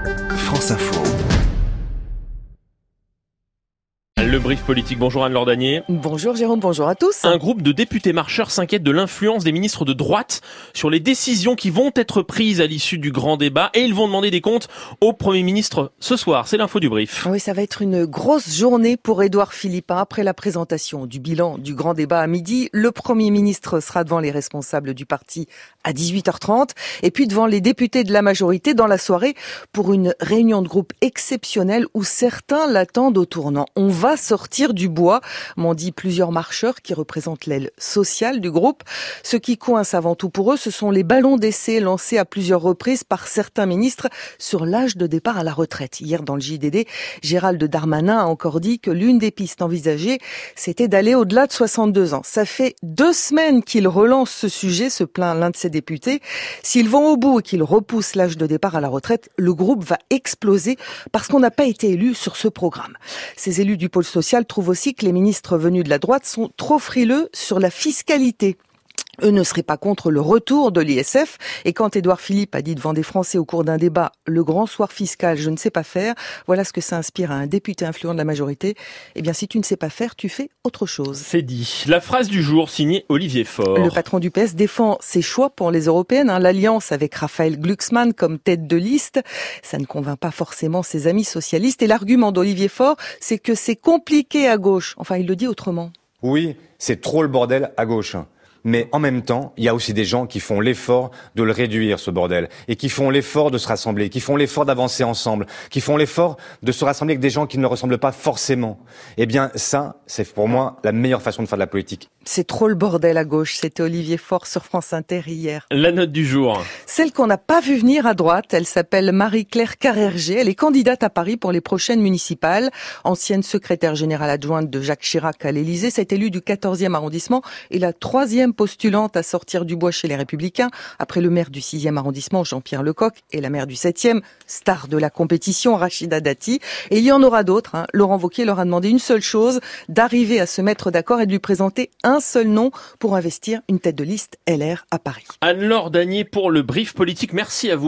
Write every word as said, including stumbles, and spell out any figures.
France Info. Le brief politique. Bonjour Anne Lordanier. Bonjour Jérôme, bonjour à tous. Un groupe de députés marcheurs s'inquiète de l'influence des ministres de droite sur les décisions qui vont être prises à l'issue du grand débat et ils vont demander des comptes au Premier ministre ce soir. C'est l'info du brief. Oui, ça va être une grosse journée pour Édouard Philippe. Après la présentation du bilan du grand débat à midi, le Premier ministre sera devant les responsables du parti à dix-huit heures trente et puis devant les députés de la majorité dans la soirée pour une réunion de groupe exceptionnelle où certains l'attendent au tournant. On va sortir du bois, m'ont dit plusieurs marcheurs qui représentent l'aile sociale du groupe. Ce qui coince avant tout pour eux, ce sont les ballons d'essai lancés à plusieurs reprises par certains ministres sur l'âge de départ à la retraite. Hier, dans le J D D, Gérald Darmanin a encore dit que l'une des pistes envisagées, c'était d'aller au-delà de soixante-deux ans. Ça fait deux semaines qu'il relance ce sujet, se plaint l'un de ses députés. S'ils vont au bout et qu'ils repoussent l'âge de départ à la retraite, le groupe va exploser parce qu'on n'a pas été élu sur ce programme. Ces élus du pôle social trouvent aussi que les ministres venus de la droite sont trop frileux sur la fiscalité. Eux ne seraient pas contre le retour de l'I S F. Et quand Édouard Philippe a dit devant des Français au cours d'un débat « Le grand soir fiscal, je ne sais pas faire », voilà ce que ça inspire à un député influent de la majorité. Eh bien, si tu ne sais pas faire, tu fais autre chose. C'est dit. La phrase du jour, signée Olivier Faure. Le patron du P S défend ses choix pour les européennes. Hein, l'alliance avec Raphaël Glucksmann comme tête de liste, ça ne convainc pas forcément ses amis socialistes. Et l'argument d'Olivier Faure, c'est que c'est compliqué à gauche. Enfin, il le dit autrement. Oui, c'est trop le bordel à gauche. Mais en même temps, il y a aussi des gens qui font l'effort de le réduire, ce bordel, et qui font l'effort de se rassembler, qui font l'effort d'avancer ensemble, qui font l'effort de se rassembler avec des gens qui ne le ressemblent pas forcément. Eh bien, ça, c'est pour moi la meilleure façon de faire de la politique. C'est trop le bordel à gauche, c'était Olivier Faure sur France Inter hier. La note du jour. Celle qu'on n'a pas vue venir à droite, elle s'appelle Marie-Claire Carrerger. Elle est candidate à Paris pour les prochaines municipales. Ancienne secrétaire générale adjointe de Jacques Chirac à l'Élysée, cette élue du quatorzième arrondissement et la troisième postulante à sortir du bois chez les Républicains, après le maire du sixième arrondissement, Jean-Pierre Lecoq, et la maire du septième, star de la compétition, Rachida Dati. Et il y en aura d'autres. Hein. Laurent Wauquiez leur a demandé une seule chose, d'arriver à se mettre d'accord et de lui présenter un seul nom pour investir une tête de liste L R à Paris. Anne Lordanier pour le brief politique. Merci à vous.